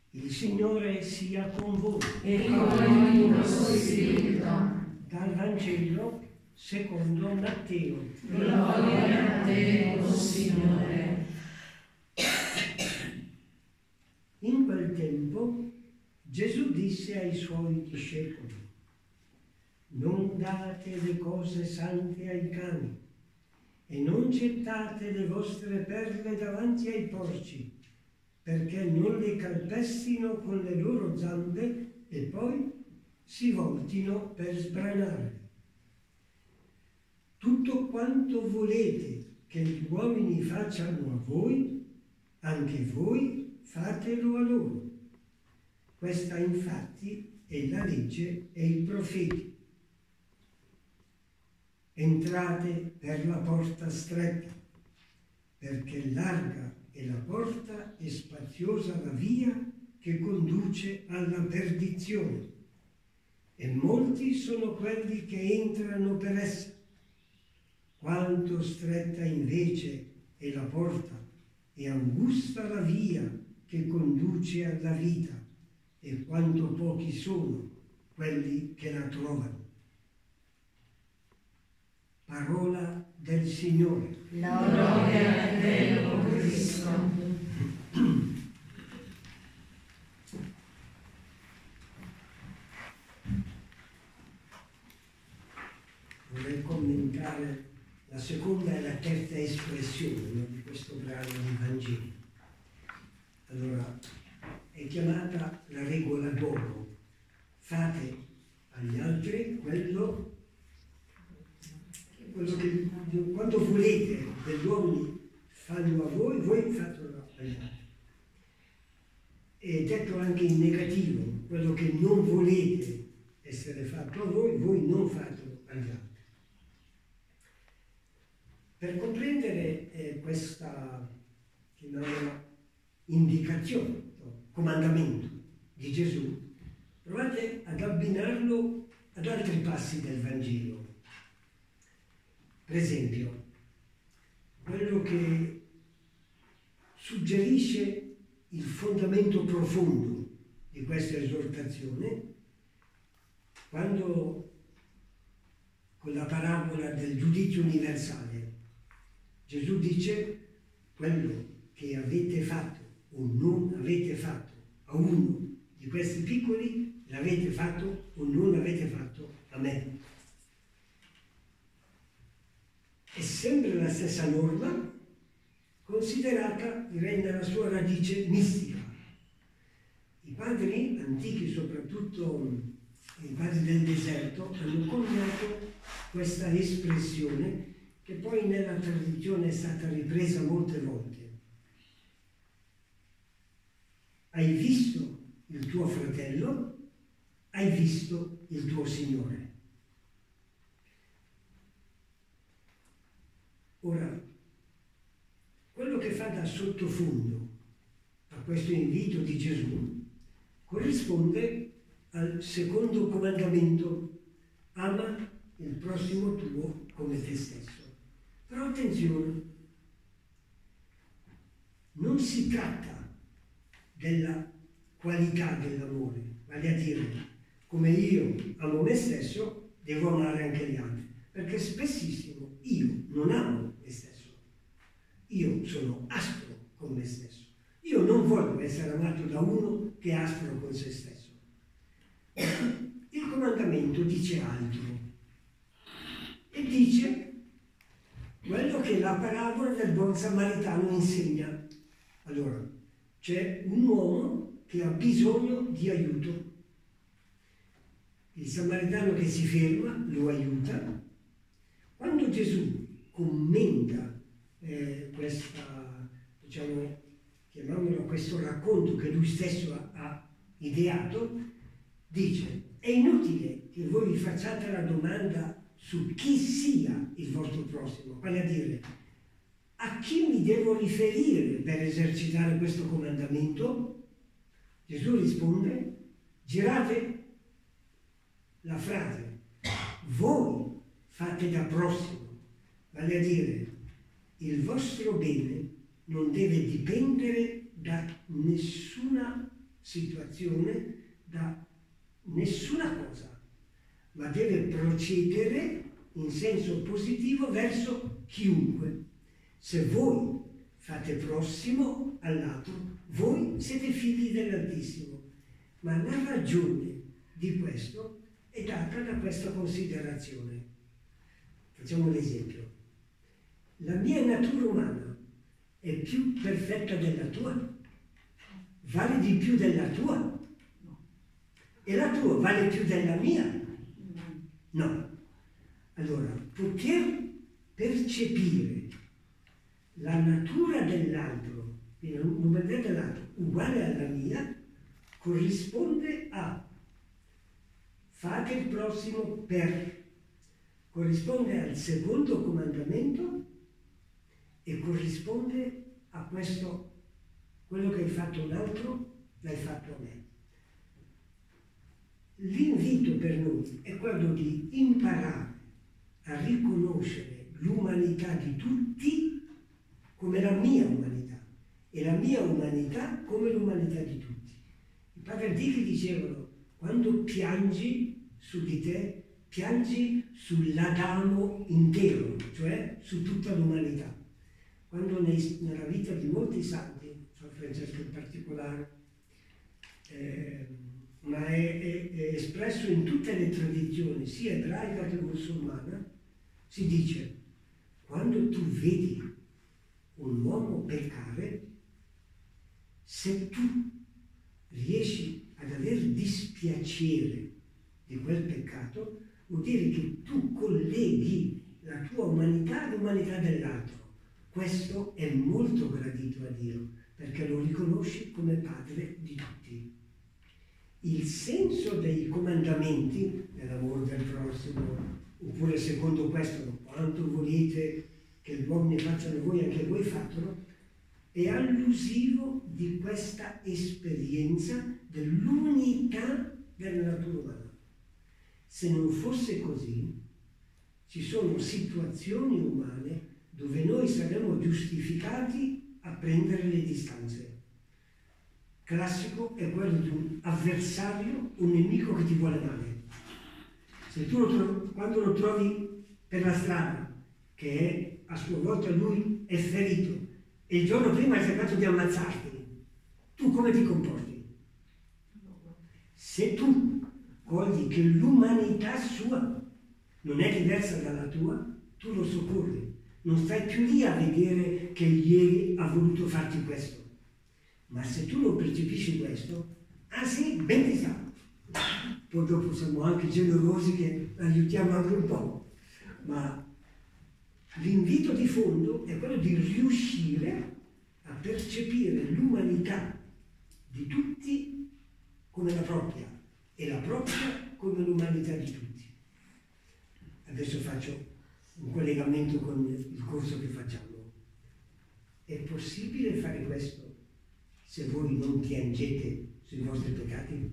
Il Signore sia con voi. E con il tuo spirito. Dal Vangelo secondo Matteo. Gloria a te, o Signore. In quel tempo Gesù disse ai suoi discepoli: non date le cose sante ai cani e non gettate le vostre perle davanti ai porci, perché non le calpestino con le loro zampe e poi si voltino per sbranare. Tutto quanto volete che gli uomini facciano a voi, anche voi fatelo a loro. Questa infatti è la legge e i profeti. Entrate per la porta stretta, perché larga è la porta e spaziosa la via che conduce alla perdizione, e molti sono quelli che entrano per essa. Quanto stretta invece è la porta e angusta la via che conduce alla vita, e quanto pochi sono quelli che la trovano. Parola del Signore. Gloria a te, o Cristo. Vorrei commentare la seconda e la terza espressione, no, di questo brano di Vangelo. Allora, è chiamata la regola d'oro. Fate agli altri quello che quando volete che gli uomini fanno a voi, voi fatelo agli altri. È detto anche in negativo: quello che non volete essere fatto a voi, voi non fatelo agli altri. Per comprendere questa, chiamiamola, indicazione, comandamento di Gesù, provate ad abbinarlo ad altri passi del Vangelo. Per esempio, quello che suggerisce il fondamento profondo di questa esortazione, quando con la parabola del giudizio universale Gesù dice: quello che avete fatto o non avete fatto a uno di questi piccoli, l'avete fatto o non l'avete fatto a me. È sempre la stessa norma, considerata, direi, nella sua radice mistica. I padri antichi, soprattutto i padri del deserto, hanno coniato questa espressione che poi nella tradizione è stata ripresa molte volte. Hai visto il tuo fratello, hai visto il tuo Signore. Ora, quello che fa da sottofondo a questo invito di Gesù corrisponde al secondo comandamento: ama il prossimo tuo come te stesso. Però attenzione, non si tratta della qualità dell'amore, vale a dire, come io amo me stesso, devo amare anche gli altri, perché spessissimo io non amo me stesso, io sono aspro con me stesso, io non voglio essere amato da uno che è aspro con se stesso. Il comandamento dice altro, e dice quello che la parabola del buon samaritano insegna. Allora, c'è un uomo che ha bisogno di aiuto. Il samaritano che si ferma lo aiuta. Quando Gesù commenta questo racconto che lui stesso ha ideato, dice: è inutile che voi vi facciate la domanda su chi sia il vostro prossimo, vale a dire, a chi mi devo riferire per esercitare questo comandamento? Gesù risponde: girate la frase, voi fate da prossimo, vale a dire, il vostro bene non deve dipendere da nessuna situazione, da nessuna cosa, ma deve procedere in senso positivo verso chiunque. Se voi fate prossimo all'altro, voi siete figli dell'Altissimo. Ma la ragione di questo è data da questa considerazione. Facciamo un esempio. La mia natura umana è più perfetta della tua? Vale di più della tua? E la tua vale più della mia? No. Allora, poter percepire la natura dell'altro, l'umanità dell'altro, uguale alla mia, corrisponde a fate il prossimo per, corrisponde al secondo comandamento e corrisponde a questo, quello che hai fatto a un altro, l'hai fatto a me. L'invito per noi è quello di imparare a riconoscere l'umanità di tutti come la mia umanità e la mia umanità come l'umanità di tutti. I padri antichi dicevano: quando piangi su di te, piangi sull'Adamo intero, cioè su tutta l'umanità. Quando nella vita di molti santi, San Francesco in particolare, ma è espresso in tutte le tradizioni, sia ebraica che musulmana, si dice: quando tu vedi un uomo peccare, se tu riesci ad aver dispiacere di quel peccato, vuol dire che tu colleghi la tua umanità all'umanità dell'altro. Questo è molto gradito a Dio, perché lo riconosci come padre di tutti. Il senso dei comandamenti, dell'amore del prossimo, oppure secondo questo, quanto volete che gli uomini facciano voi, anche voi fatelo, è allusivo di questa esperienza dell'unità della natura umana. Se non fosse così, ci sono situazioni umane dove noi saremmo giustificati a prendere le distanze. Classico è quello di un avversario, un nemico che ti vuole male. Se tu quando lo trovi per la strada, che a sua volta lui è ferito, e il giorno prima hai cercato di ammazzarti, tu come ti comporti? Se tu cogli che l'umanità sua non è diversa dalla tua, tu lo soccorri. Non stai più lì a vedere che ieri ha voluto farti questo. Ma se tu non percepisci questo, ah sì, ben ti sta. Poi dopo siamo anche generosi che aiutiamo anche un po'. Ma l'invito di fondo è quello di riuscire a percepire l'umanità di tutti come la propria e la propria come l'umanità di tutti. Adesso faccio un collegamento con il corso che facciamo. È possibile fare questo se voi non piangete sui vostri peccati?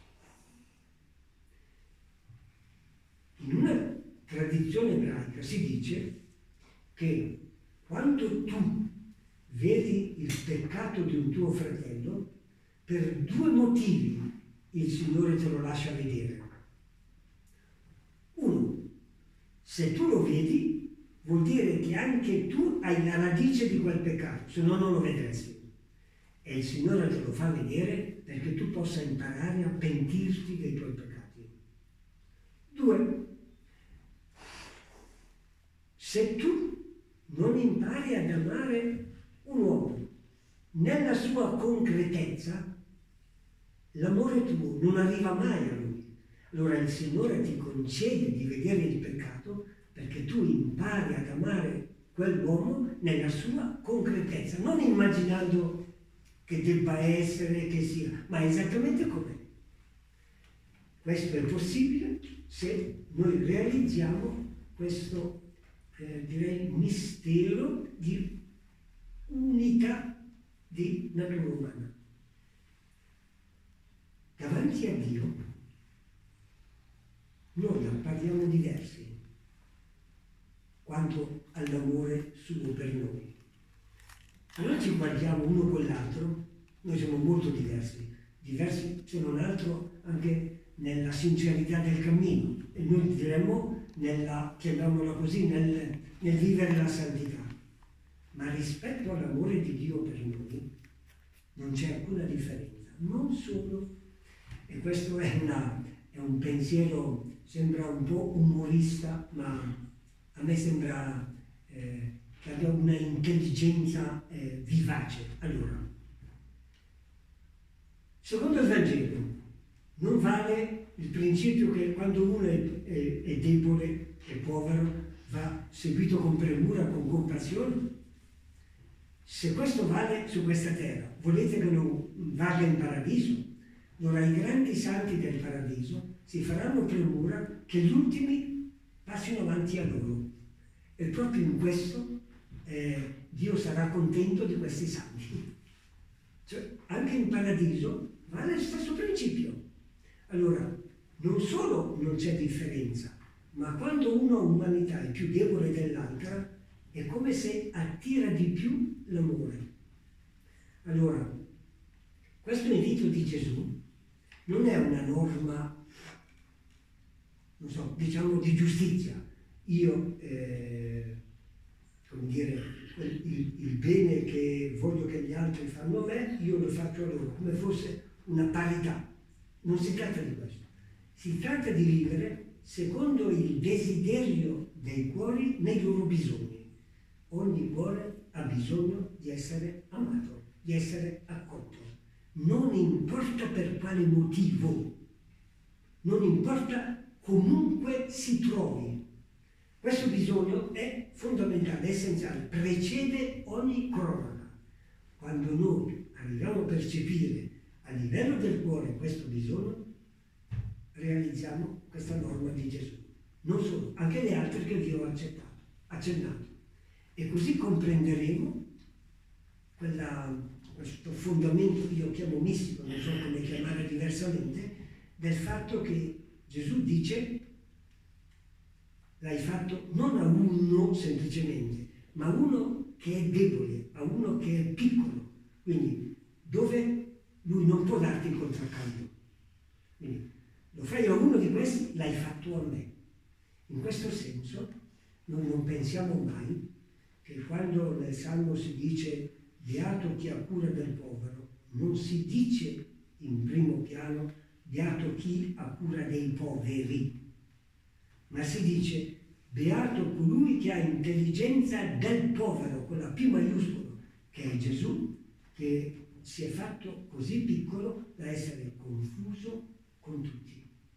In una tradizione ebraica si dice che quando tu vedi il peccato di un tuo fratello, per due motivi il Signore te lo lascia vedere. Uno, se tu lo vedi, vuol dire che anche tu hai la radice di quel peccato, se no non lo vedresti. E il Signore te lo fa vedere perché tu possa imparare a pentirti dei tuoi peccati. Due, se tu non impari ad amare un uomo nella sua concretezza, l'amore tuo non arriva mai a lui. Allora il Signore ti concede di vedere il peccato perché tu impari ad amare quell'uomo nella sua concretezza, non immaginando che debba essere, che sia, ma esattamente com'è. Questo è possibile se noi realizziamo questo, direi, mistero di unità di natura umana. Davanti a Dio noi appariamo diversi quanto all'amore suo per noi. Allora ci guardiamo uno con l'altro, noi siamo molto diversi. diversi se non altro anche nella sincerità del cammino, e noi diremmo, chiamiamola così, nel vivere la santità. Ma rispetto all'amore di Dio per noi non c'è alcuna differenza, non solo, e questo è un pensiero, sembra un po' umorista, ma a me sembra che abbia una intelligenza vivace. Allora, secondo il Vangelo, non vale il principio che quando uno è debole, è povero, va seguito con premura, con compassione? Se questo vale su questa terra, volete che non valga in paradiso? Allora i grandi santi del paradiso si faranno premura che gli ultimi passino avanti a loro. E proprio in questo Dio sarà contento di questi santi. Cioè, anche in paradiso vale lo stesso principio. Allora, non solo non c'è differenza, ma quando una umanità è più debole dell'altra, è come se attira di più l'amore. Allora, questo invito di Gesù non è una norma, non so, diciamo di giustizia. Io, come dire, il bene che voglio che gli altri fanno a me, io lo faccio a loro, come fosse una parità. Non si tratta di questo. Si tratta di vivere secondo il desiderio dei cuori nei loro bisogni. Ogni cuore ha bisogno di essere amato, di essere accolto. Non importa per quale motivo, non importa comunque si trovi. Questo bisogno è fondamentale, è essenziale, precede ogni cronaca. Quando noi arriviamo a percepire a livello del cuore questo bisogno, realizziamo questa norma di Gesù. Non solo, anche le altre che Dio ha accennato. E così comprenderemo questo fondamento, io chiamo mistico, non so come chiamare diversamente, del fatto che Gesù dice: l'hai fatto non a uno semplicemente, ma a uno che è debole, a uno che è piccolo, quindi dove lui non può darti il contraccambio. Quindi lo fai a uno di questi, l'hai fatto a me. In questo senso noi non pensiamo mai che quando nel Salmo si dice beato chi ha cura del povero, non si dice in primo piano beato chi ha cura dei poveri, ma si dice beato colui che ha intelligenza del povero, con la P maiuscola, che è Gesù, che si è fatto così piccolo da essere confuso con tutti.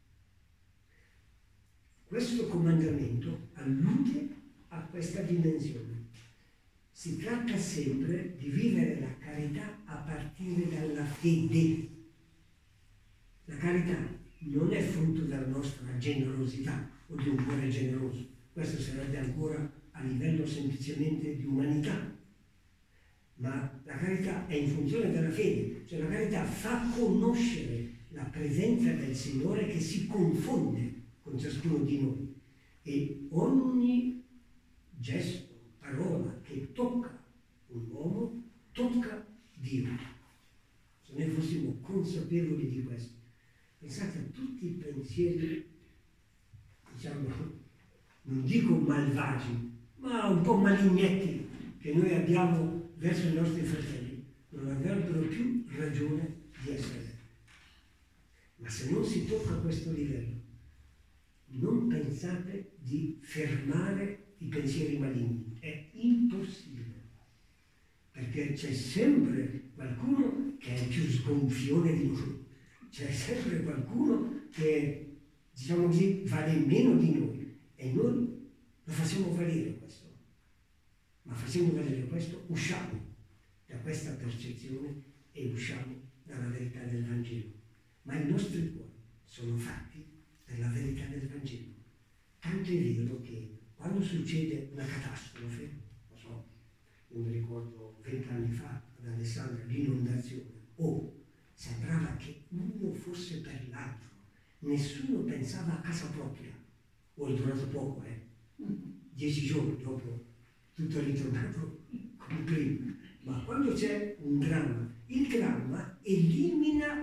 Questo comandamento allude a questa dimensione. Si tratta sempre di vivere la carità a partire dalla fede. La carità non è frutto della nostra generosità o di un cuore generoso. Questo sarebbe ancora a livello semplicemente di umanità. Ma la carità è in funzione della fede. Cioè la carità fa conoscere la presenza del Signore che si confonde con ciascuno di noi. E ogni gesto, parola che tocca un uomo, tocca Dio. Se noi fossimo consapevoli di questo, pensate a tutti i pensieri, diciamo, non dico malvagi, ma un po' malignetti che noi abbiamo verso i nostri fratelli, non avrebbero più ragione di essere. Ma se non si tocca questo livello, non pensate di fermare i pensieri maligni, è impossibile, perché c'è sempre qualcuno che è più sgonfione di noi, c'è sempre qualcuno che, diciamo così, vale meno di noi, e noi lo facciamo valere questo. Ma facendo valere questo, usciamo da questa percezione e usciamo dalla verità del Vangelo. Ma i nostri cuori sono fatti per la verità del Vangelo. Tanto è vero che quando succede una catastrofe, non so, io mi ricordo 20 anni fa ad Alessandria, l'inondazione, sembrava che uno fosse per l'altro, nessuno pensava a casa propria, è durato poco, 10 giorni dopo tutto è ritornato come prima. Ma quando c'è un dramma, il dramma elimina tutto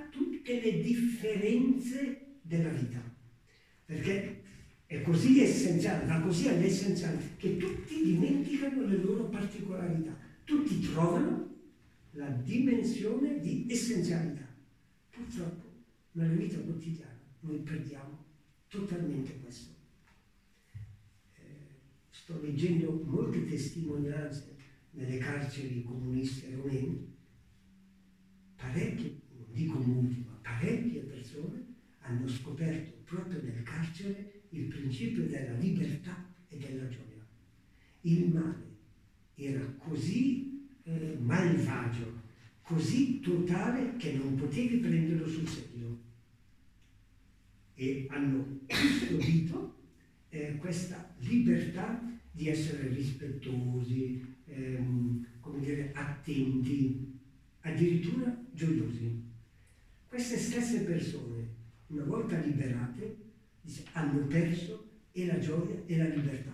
tutte le differenze della vita. Perché è così essenziale, va così all'essenziale, che tutti dimenticano le loro particolarità. Tutti trovano la dimensione di essenzialità. Purtroppo nella vita quotidiana noi perdiamo totalmente questo. Sto leggendo molte testimonianze nelle carceri comuniste romene. Parecchie, non dico molti, ma parecchie persone hanno scoperto proprio nel carcere il principio della libertà e della gioia. Il male era così malvagio, così totale che non potevi prenderlo sul serio. E hanno custodito questa libertà di essere rispettosi, come dire, attenti, addirittura gioiosi. Queste stesse persone, una volta liberate, hanno perso e la gioia e la libertà.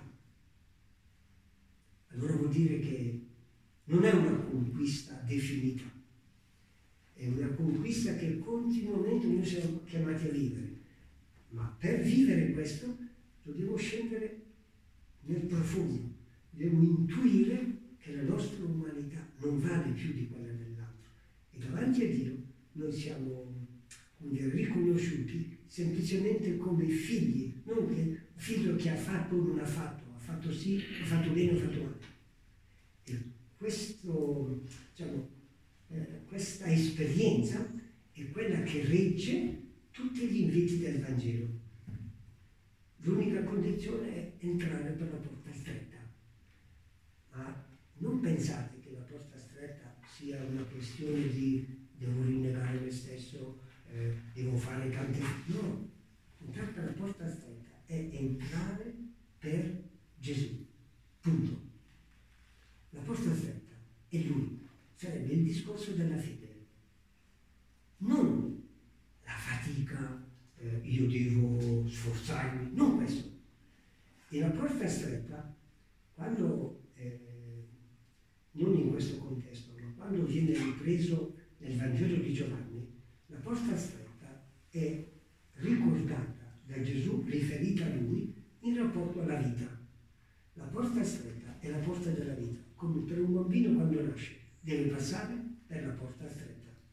Allora vuol dire che non è una conquista definita, è una conquista che continuamente noi siamo chiamati a vivere. Ma per vivere questo dobbiamo scendere nel profondo, dobbiamo intuire che la nostra umanità non vale più di quella dell'altro. E davanti a Dio noi siamo riconosciuti semplicemente come figli, non che un figlio che ha fatto o non ha fatto sì, ha fatto bene o ha fatto male. E questa esperienza è quella che regge tutti gli inviti del Vangelo. L'unica condizione è entrare per la porta stretta. Ma non pensate che la porta stretta sia una questione di devo rinnegare me stesso, devo fare tante... No, entrare per la porta stretta è entrare per Gesù. Punto. La porta stretta è Lui. Sarebbe il discorso della fede. Non la fatica, io devo sforzarmi, non questo. E la porta stretta, quando, non in questo contesto, ma quando viene ripreso nel Vangelo di Giovanni, la porta stretta è ricordata da Gesù, riferita a Lui, in rapporto alla vita. La porta stretta è la porta della vita, come per un bambino quando nasce, deve passare per la porta stretta.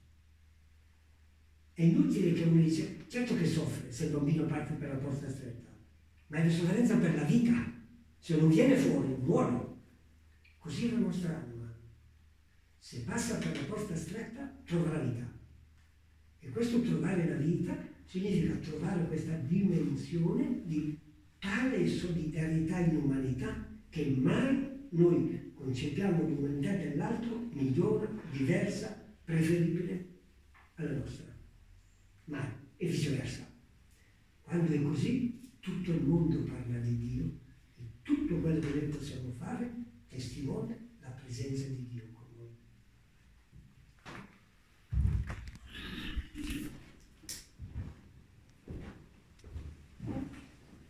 È inutile che uno dice, certo che soffre se il bambino parte per la porta stretta, ma è la sofferenza per la vita. Se non viene fuori, muore. Così è la nostra anima. Se passa per la porta stretta, trova la vita. E questo trovare la vita significa trovare questa dimensione di tale solidarietà in umanità che mai noi concepiamo l'umanità dell'altro migliore, diversa, preferibile alla nostra. Mai, e viceversa. Quando è così, tutto il mondo parla di Dio e tutto quello che noi possiamo fare testimonia la presenza di Dio.